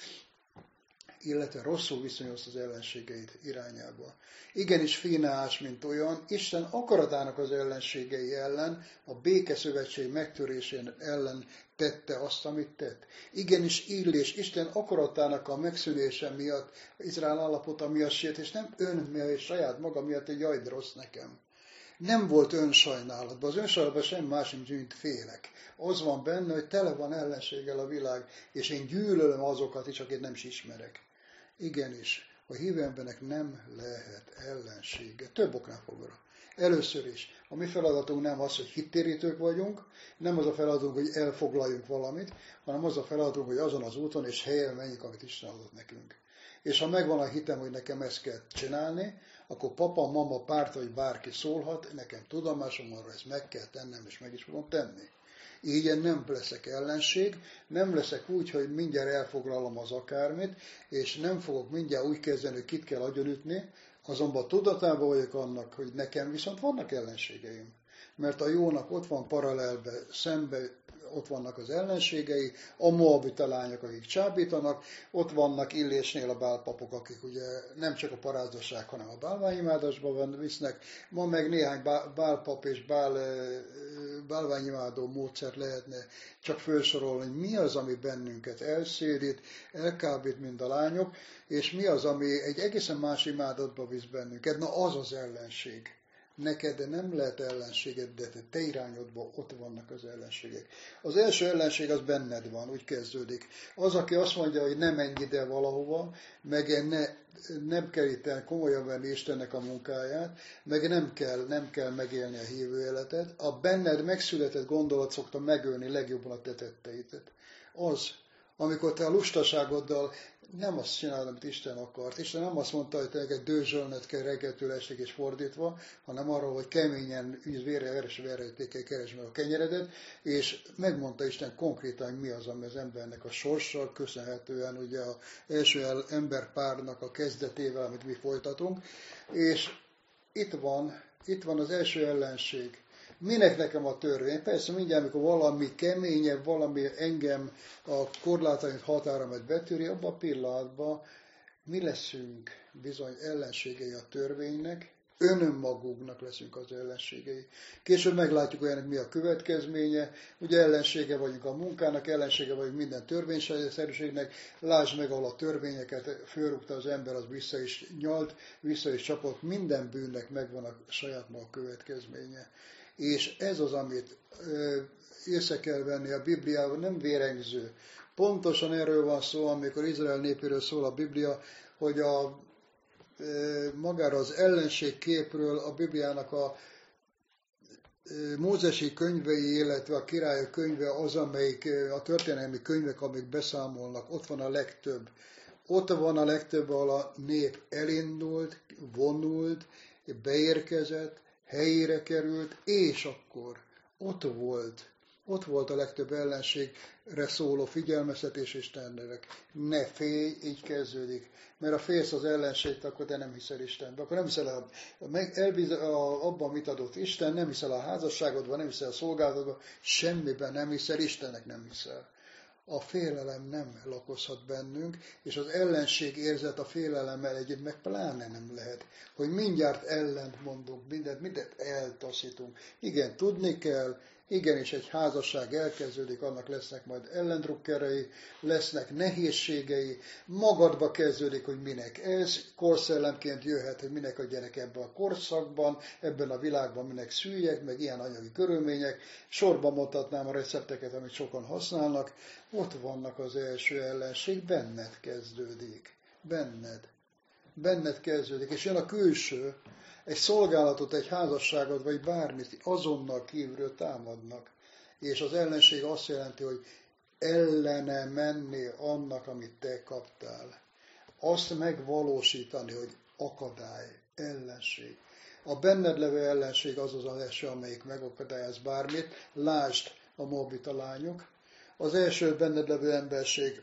Speaker 2: illetve rosszul viszonyulsz az ellenségeid irányába. Igenis Fineás, mint olyan, Isten akaratának az ellenségei ellen, a békeszövetség megtörésén ellen tette azt, amit tett. Igenis Illés, Isten akaratának a megszűnése miatt, Izrael állapota miatt sért, és nem ön miatt, és saját maga miatt, hogy jaj, de rossz nekem. Nem volt önsajnálatban. Az önsajnálatban semmi más, mint félek. Az van benne, hogy tele van ellenséggel a világ, és én gyűlölöm azokat is, akit nem is ismerek. Igenis, A hívő embernek nem lehet ellensége. Több oknál fogva. Először is, a mi feladatunk nem az, hogy hittérítők vagyunk, nem az a feladatunk, hogy elfoglaljunk valamit, hanem az a feladatunk, hogy azon az úton és helyen menjünk, amit Isten adott nekünk. És ha megvan a hitem, hogy nekem ezt kell csinálni, akkor papa, mama, párt vagy bárki szólhat, nekem tudomásom arra, ezt meg kell tennem, és meg is fogom tenni. Így én nem leszek ellenség, nem leszek úgy, hogy mindjárt elfoglalom az akármit, és nem fogok mindjárt úgy kezdeni, hogy kit kell agyonütni, azonban tudatában vagyok annak, hogy nekem viszont vannak ellenségeim. Mert a jónak ott van paralelbe, szembe, ott vannak az ellenségei, a moabita lányok, akik csábítanak, ott vannak Illésnél a bálpapok, akik ugye nem csak a parázdaság, hanem a bálványimádásban visznek. Ma meg néhány bálpap és bál, bálványimádó módszert lehetne csak felsorolni, hogy mi az, ami bennünket elszédít, elkábít, mint a lányok, és mi az, ami egy egészen más imádatba visz bennünket. Na az az ellenség. Neked nem lehet ellenséged, de te irányodban ott vannak az ellenségek. Az első ellenség az benned van, úgy kezdődik. Az, aki azt mondja, hogy nem menj ide valahova, meg ne, nem kell itt komolyan venni Istennek a munkáját, meg nem kell, nem kell megélni a hívő életet, a benned megszületett gondolat szokta megölni legjobban a te tetteidet. Az, amikor te a lustaságoddal nem azt csinálod, amit Isten akart. Isten nem azt mondta, hogy te neked dőzsölnöd kell reggeltől estig és fordítva, hanem arról, hogy keményen, vízvére, veres verejtékkel keresd meg a kenyeredet, és megmondta Isten konkrétan, hogy mi az, ami az embernek a sorssal köszönhetően, ugye az első emberpárnak a kezdetével, amit mi folytatunk, és itt van, itt van az első ellenség. Minek nekem a törvény? Persze mindjárt, amikor valami keményebb, valami engem a korlátaim határomat betűri, abban a pillanatban mi leszünk bizony ellenségei a törvénynek, önmagunknak leszünk az ellenségei. Később meglátjuk olyan, hogy mi a következménye, ugye ellensége vagyunk a munkának, ellensége vagyunk minden törvényszerűségnek, lásd meg, ahol a törvényeket fölrúgta az ember, az vissza is nyalt, vissza is csapott, minden bűnnek megvan a saját maga következménye. És ez az, amit ö, észre kell venni a Bibliában, nem vérengző. Pontosan erről van szó, amikor Izrael népéről szól a Biblia, hogy a, ö, magára az ellenség képről a Bibliának a ö, mózesi könyvei, illetve a királyok könyve az, amelyik a történelmi könyvek, amik beszámolnak, ott van a legtöbb. Ott van a legtöbb, ahol a nép elindult, vonult, beérkezett, helyére került, és akkor ott volt, ott volt a legtöbb ellenségre szóló figyelmeztetés Istennek. Ne félj, így kezdődik. Mert ha félsz az ellenséget, akkor te nem hiszel Istenbe. Akkor nem hiszel a, elbiz, a, abban, mit adott Isten, nem hiszel a házasságodban, nem hiszel a szolgálatodban, semmiben nem hiszel, Istennek nem hiszel. A félelem nem lakozhat bennünk, és az ellenség érzet a félelemmel együtt meg pláne nem lehet, hogy mindjárt ellent mondunk, mindent, mindent eltaszítunk. Igen, tudni kell, igenis egy házasság elkezdődik, annak lesznek majd ellendrukkerei, lesznek nehézségei, magadba kezdődik, hogy minek ez, korszellemként jöhet, hogy minek a gyerek ebben a korszakban, ebben a világban minek szüljek, meg ilyen anyagi körülmények, sorban mondhatnám a recepteket, amit sokan használnak, ott vannak az első ellenség, benned kezdődik, benned, benned kezdődik, és jön a külső, egy szolgálatot, egy házasságot, vagy bármit azonnal kívülről támadnak. És az ellenség azt jelenti, hogy ellene menni annak, amit te kaptál. Azt megvalósítani, hogy akadály, ellenség. A benned levő ellenség az az első, amelyik megakadályoz bármit. Lásd a moabita lányok. Az első benned levő emberség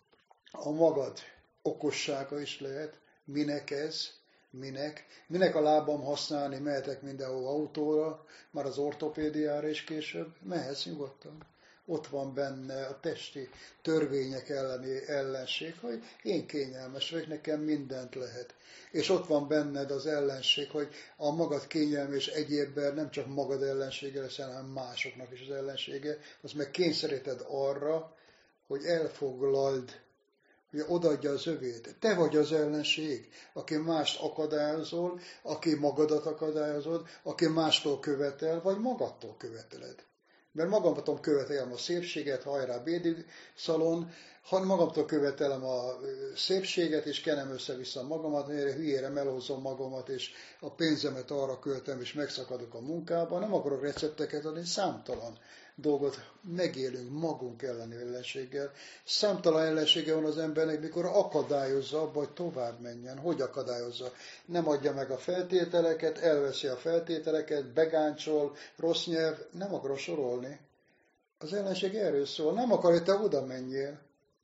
Speaker 2: a magad okossága is lehet. Minek ez? Minek? Minek a lábam használni, mehetek mindenhol autóra, már az ortopédiára is később, mehetsz nyugodtan. Ott van benne a testi törvények elleni ellenség, hogy én kényelmes vagyok, nekem mindent lehet. És ott van benned az ellenség, hogy a magad kényelme és egyébben nem csak magad ellensége lesz, hanem másoknak is az ellensége, azt meg kényszeríted arra, hogy elfoglald, hogy odaadja az övét. Te vagy az ellenség, aki mást akadályozol, aki magadat akadályozod, aki mástól követel, vagy magadtól követeled. Mert magamtól követelem a szépséget, hajrá bédi szalon, ha magamtól követelem a szépséget, és kenem össze-vissza magamat, erre hülyére melózom magamat, és a pénzemet arra költöm, és megszakadok a munkában, nem akarok recepteket adni, számtalan dolgot megélünk magunk elleni ellenséggel. Számtalan ellensége van az embernek, mikor akadályozza abba, hogy tovább menjen. Hogy akadályozza? Nem adja meg a feltételeket, elveszi a feltételeket, begáncsol, rossz nyelv, nem akar sorolni. Az ellenség erről szól, nem akar, hogy te oda menjél.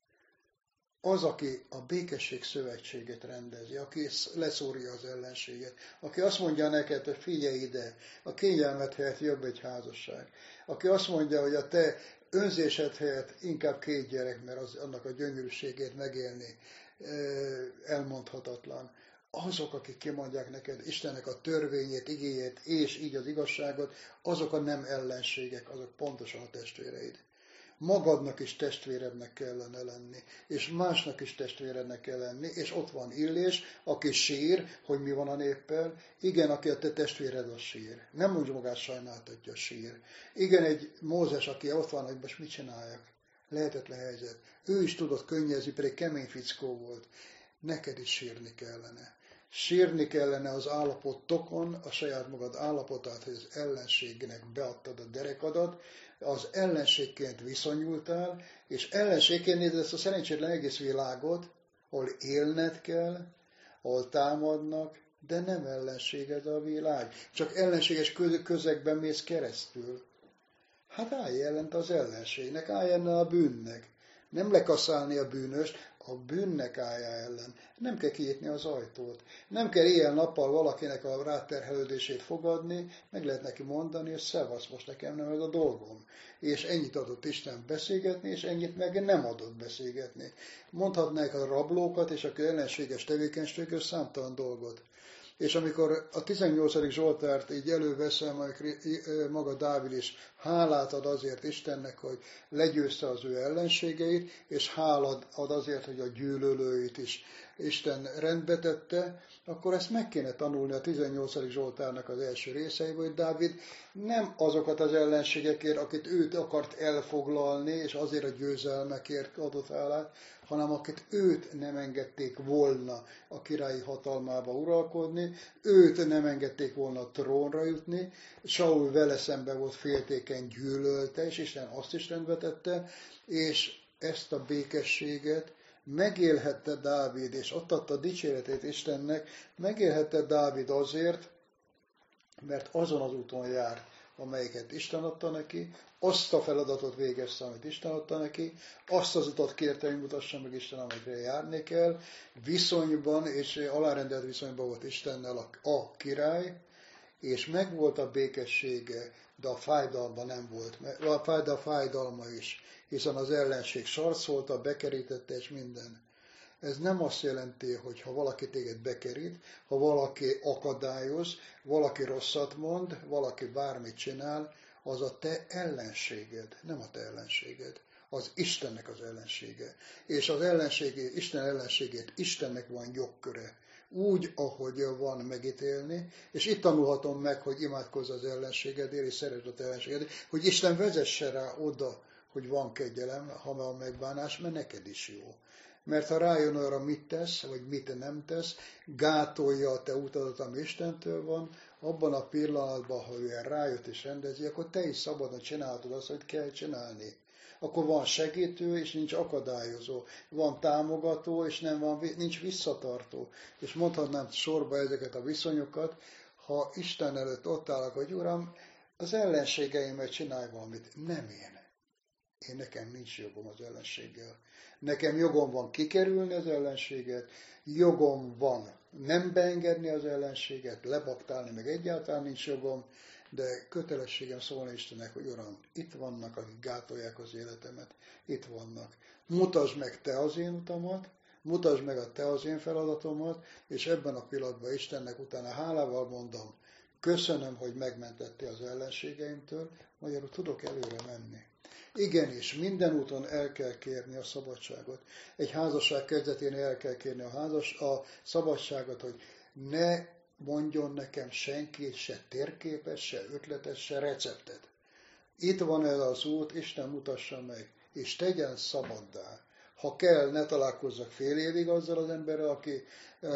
Speaker 2: Az, aki a békesség szövetséget rendezi, aki leszúrja az ellenséget, aki azt mondja neked, hogy figyelj ide, a kényelmet helyett jobb egy házasság, aki azt mondja, hogy a te önzésed helyett inkább két gyerek, mert az, annak a gyönyörűségét megélni elmondhatatlan. Azok, akik kimondják neked Istennek a törvényét, igéjét, és így az igazságot, azok a nem ellenségek, azok pontosan a testvéreid. Magadnak is testvérednek kellene lenni, és másnak is testvérednek kell lenni, és ott van Illés, aki sír, hogy mi van a néppel. Igen, aki a te testvéred, az sír. Nem mondja magát sajnáltatja, sír. Igen, egy Mózes, aki ott van, hogy most mit csináljak. Lehetetlen helyzet. Ő is tudott könnyezni, pedig kemény fickó volt. Neked is sírni kellene. Sírni kellene az állapotokon, a saját magad állapotát, hogy az ellenségnek beadtad a derekadat, az ellenségként viszonyultál, és ellenségként nézed ezt a szerencsétlen egész világot, ahol élned kell, ahol támadnak, de nem ellenséged a világ. Csak ellenséges közegben mész keresztül. Hát állj ellent az ellenségnek, állj ellen a bűnnek. Nem lekaszálni a bűnöst, a bűnnek állja ellen. Nem kell kinyitni az ajtót. Nem kell éjjel-nappal valakinek a ráterhelődését fogadni, meg lehet neki mondani, hogy szevasz, most nekem nem ez a dolgom. És ennyit adott Isten beszélgetni, és ennyit meg nem adott beszélgetni. Mondhatnák a rablókat, és a ellenséges tevékenységről számtalan dolgot. És amikor a tizennyolcadik Zsoltárt így előveszem, maga Dávid is hálát ad azért Istennek, hogy legyőzte az ő ellenségeit, és hálát ad azért, hogy a gyűlölőit is Isten rendbe tette, akkor ezt meg kéne tanulni a tizennyolcadik Zsoltárnak az első részeiben, hogy Dávid nem azokat az ellenségekért, akit őt akart elfoglalni, és azért a győzelmekért adott hálát, hanem akit őt nem engedték volna a királyi hatalmába uralkodni, őt nem engedték volna a trónra jutni, Saul vele szemben volt féltékeny, gyűlölte, és Isten azt is rendbe tette, és ezt a békességet megélhette Dávid, és ott adta a dicséretét Istennek, megélhette Dávid azért, mert azon az úton járt, amelyiket Isten adta neki, azt a feladatot végezte, amit Isten adta neki, azt az utat kérte, hogy mutassa meg Isten, amelyikre járni kell, viszonyban, és alárendelt viszonyban volt Istennel a, a király, és megvolt a békessége, de a fájdalma nem volt, de a fájdalma is, hiszen az ellenség sarcolta, bekerítette, és minden. Ez nem azt jelenti, hogy ha valaki téged bekerít, ha valaki akadályoz, valaki rosszat mond, valaki bármit csinál, az a te ellenséged, nem a te ellenséged, az Istennek az ellensége. És az ellenségét, Isten ellenségét Istennek van jogköre, úgy, ahogy van megítélni, és itt tanulhatom meg, hogy imádkozz az ellenségedért, és szeresd a te ellenségedért, hogy Isten vezesse rá oda, hogy van kegyelem, ha van megbánás, mert neked is jó. Mert ha rájön arra, mit tesz, vagy mit nem tesz, gátolja a te utadat, ami Istentől van, abban a pillanatban, ha ő rájött és rendezi, akkor te is szabadon csinálhatod azt, hogy kell csinálni. Akkor van segítő, és nincs akadályozó. Van támogató, és nem van, nincs visszatartó. És mondhatnám sorba ezeket a viszonyokat, ha Isten előtt ott állok, hogy Uram, az ellenségeimet csinálj valamit. Nem én. Én nekem nincs jogom az ellenséggel. Nekem jogom van kikerülni az ellenséget, jogom van nem beengedni az ellenséget, lebaktálni, meg egyáltalán nincs jogom, de kötelességem szólni Istennek, hogy Uram, itt vannak, akik gátolják az életemet, itt vannak. Mutasd meg te az én utamat, mutasd meg a te az én feladatomat, és ebben a pillanatban Istennek utána hálával mondom, köszönöm, hogy megmentettél az ellenségeimtől, magyarul tudok előre menni. Igenis, minden úton el kell kérni a szabadságot. Egy házasság kezdetén el kell kérni a, házas, a szabadságot, hogy ne mondjon nekem senki se térképet, se ötletet, se receptet. Itt van ez az út, Isten mutassa meg, és tegyen szabaddá. Ha kell, ne találkozzak fél évig azzal az emberrel, aki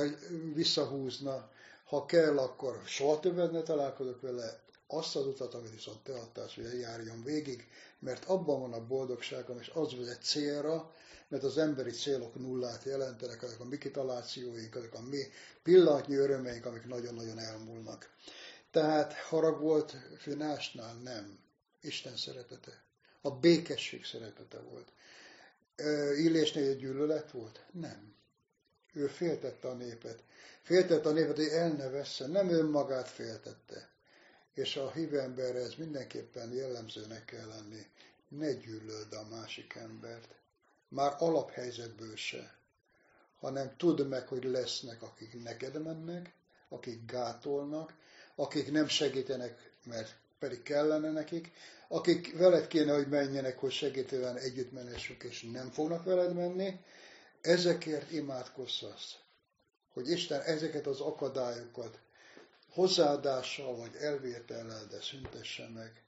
Speaker 2: visszahúzna. Ha kell, akkor soha többet ne találkozok vele. Azt az utat, amit viszont te adtál, hogy járjon végig, mert abban van a boldogságom, és az vezet célra, mert az emberi célok nullát jelentenek, ezek a mi kitalációink, ezek a mi pillanatnyi örömeink, amik nagyon-nagyon elmúlnak. Tehát harag volt Finásnál? Nem. Isten szeretete. A békesség szeretete volt. Illésnél egy gyűlölet volt? Nem. Ő féltette a népet. Féltette a népet, hogy el ne vessze. Nem önmagát féltette. És a hívő emberre ez mindenképpen jellemzőnek kell lenni. Ne gyűlöld a másik embert. Már alaphelyzetből se. Hanem tudd meg, hogy lesznek, akik neked mennek, akik gátolnak, akik nem segítenek, mert pedig kellene nekik, akik veled kéne, hogy menjenek, hogy segítően együtt menessük, és nem fognak veled menni, ezekért imádkozzasz, hogy Isten ezeket az akadályokat hozzáadással vagy elvétellel, de szüntesse meg,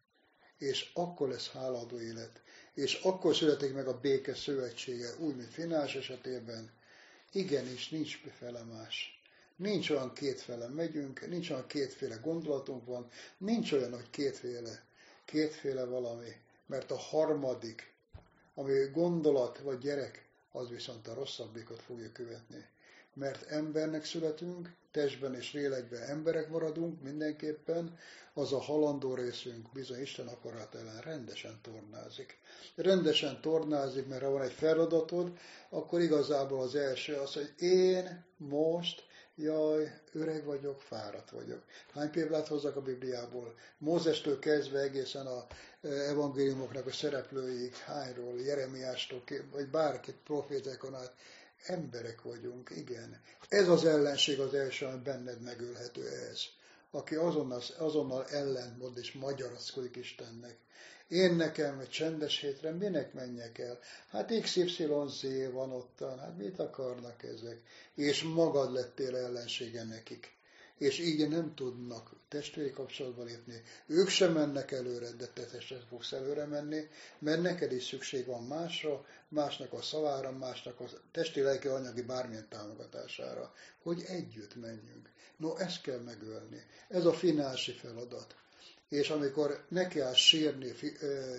Speaker 2: és akkor lesz háladó élet, és akkor születik meg a béke szövetsége, úgy, mint Finás esetében. Igenis, nincs fele más. Nincs olyan kétfele megyünk, nincs olyan kétféle gondolatunk van, nincs olyan, hogy kétféle, kétféle valami, mert a harmadik, ami gondolat vagy gyerek, az viszont a rosszabbikot fogja követni. Mert embernek születünk, testben és lélekben emberek maradunk mindenképpen, az a halandó részünk bizony Isten akarat ellen rendesen tornázik. Rendesen tornázik, mert ha van egy feladatod, akkor igazából az első az, hogy én most, jaj, öreg vagyok, fáradt vagyok. Hány példát hozzak a Bibliából? Mózestől kezdve egészen az evangéliumoknak a szereplőig, hányról, Jeremiástól, vagy bárkit profétákon át, emberek vagyunk, igen. Ez az ellenség az első, ami benned megölhető ez. Aki azonnal, azonnal ellentmond és magyarázkodik Istennek. Én nekem egy csendes hétre minek menjek el? Hát iksz ipszilon zé van ottan, hát mit akarnak ezek? És magad lettél ellensége nekik. És így nem tudnak testvéri kapcsolatba lépni. Ők sem mennek előre, de te testre fogsz előre menni, mert neked is szükség van másra, másnak a szavára, másnak a testi, lelki, anyagi bármilyen támogatására, hogy együtt menjünk. No, ezt kell megölni. Ez a finási feladat. És amikor neki áll sírni ö,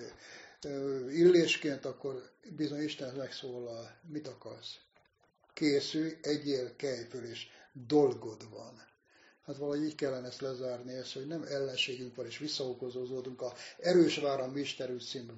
Speaker 2: ö, illésként, akkor bizony Isten megszólal, mit akarsz? Készülj, egyél, kelj föl, és dolgod van. Hát valahogy így kellene ezt lezárni, ezt, hogy nem ellenségünk van, és visszaokozózódunk a erős vára Misterű című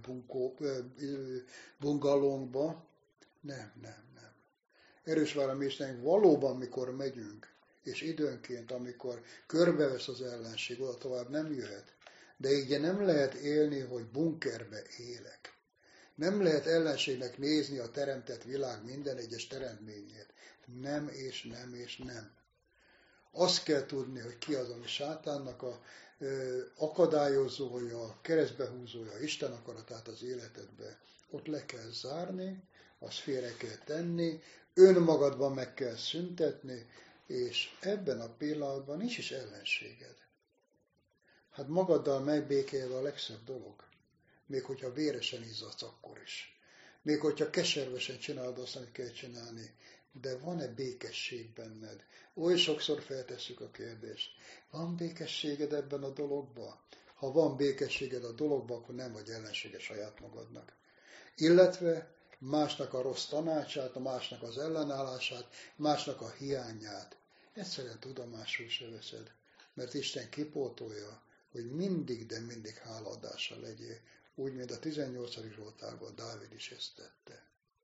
Speaker 2: bungalónkba. Nem, nem, nem. Erős vára Misterünk valóban, mikor megyünk, és időnként, amikor körbevesz az ellenség, oda tovább nem jöhet. De így nem lehet élni, hogy bunkerbe élek. Nem lehet ellenségnek nézni a teremtett világ minden egyes teremtményét. Nem és nem és nem. Azt kell tudni, hogy ki az, ami sátánnak a ö, akadályozója, a keresztbehúzója, Isten akaratát az életedbe. Ott le kell zárni, azt félre kell tenni, önmagadban meg kell szüntetni, és ebben a pillanatban nincs is ellenséged. Hát magaddal megbékélve a legszebb dolog. Még hogyha véresen izzadsz akkor is. Még hogyha keservesen csinálod azt, amit kell csinálni. De van-e békesség benned? Oly sokszor feltesszük a kérdést. Van békességed ebben a dologban? Ha van békességed a dologban, akkor nem vagy ellensége saját magadnak. Illetve másnak a rossz tanácsát, a másnak az ellenállását, másnak a hiányát. Egyszerűen tudomásul se veszed. Mert Isten kipótolja, hogy mindig, de mindig hálaadással legyél. Úgy, mint a tizennyolcadik Zsoltárban Dávid is ezt tette.